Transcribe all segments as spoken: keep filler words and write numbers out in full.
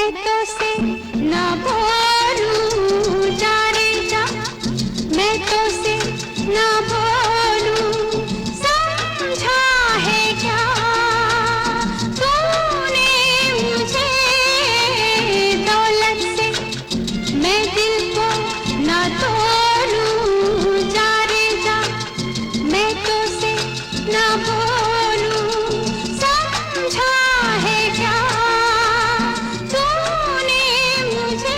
मैं तो से ना बोलूं, जा रे जा, मैं तो से ना बोलूं, समझा है क्या तूने मुझे, दौलत से मैं दिल को ना तोलूं, जा रे जा, मैं तो से ना बोलूं, समझा है क्या तूने मुझे,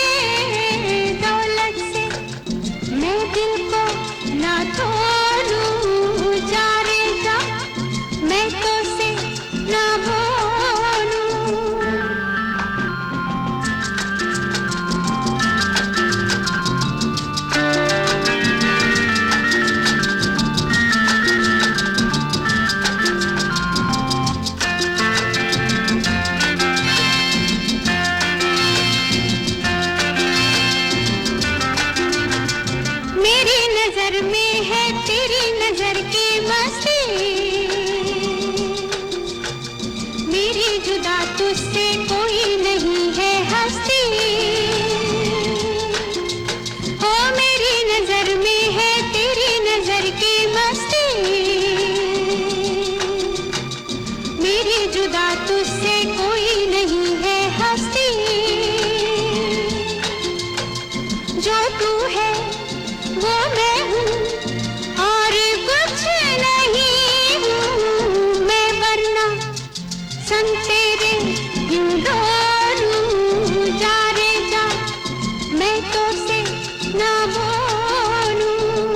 दौलत से मैं दिल को ना तोलूं, जा रे जा, मैं तो से ना बोलूं। मेरी नजर में है तेरी नजर की मस्ती, मेरी जुदा तुझसे कोई नहीं है हस्ती, हो मेरी नजर में है तेरी नजर की मस्ती, मेरी जुदा तुझसे कोई नहीं है हस्ती, जो तू है वो मैं हूँ और कुछ नहीं हूँ मैं, वरना संग तेरे यूं डोलूं, जा रे जा, मैं तो से ना बोलूं।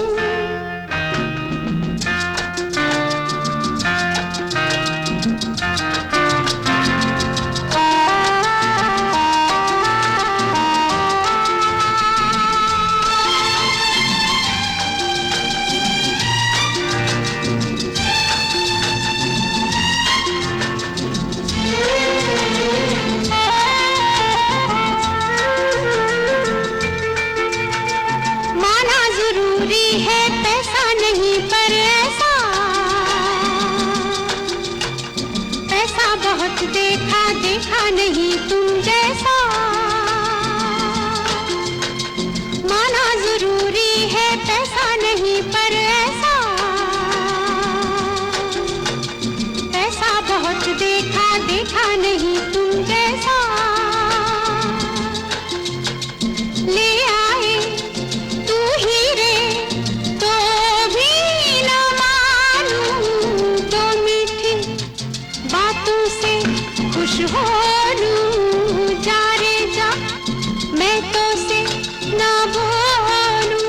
माना जरूरी है पैसा नहीं पर ऐसा, पैसा बहुत देखा देखा नहीं तुम जैसा, माना जरूरी है पैसा नहीं पर ऐसा, पैसा बहुत देखा देखा नहीं तुम जैसा, ले आए तू हीरे तो भी न मानूं, तो मीठी बातों से खुश हो लूं, जा रे जा, मैं तो से ना बोलूं।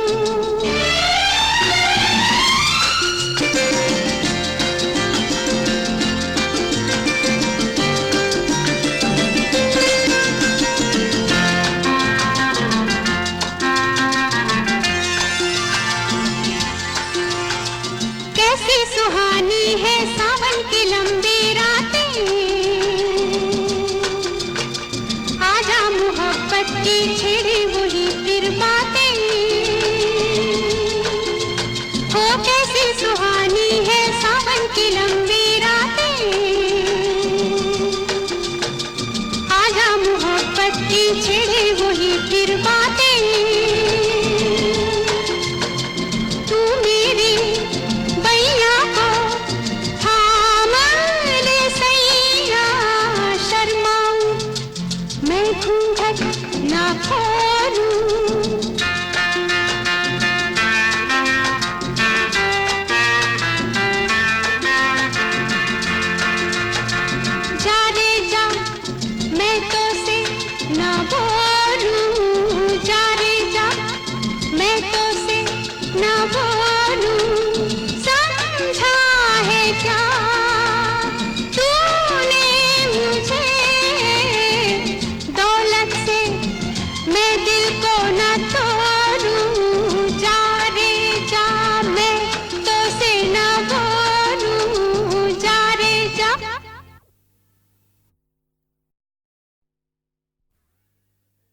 कैसी सुहानी है सावन की लंबी रातें, आजा मोहब्बत की छेड़ी वही फिर बातें, हो कैसी सुहानी है सावन की लंबी रातें, आजा मोहब्बत की छेड़ी वही फिर बातें, तू मेरी बैया को थाम ले सैया, शर्माऊं मैं घूंघट ना खोलूं,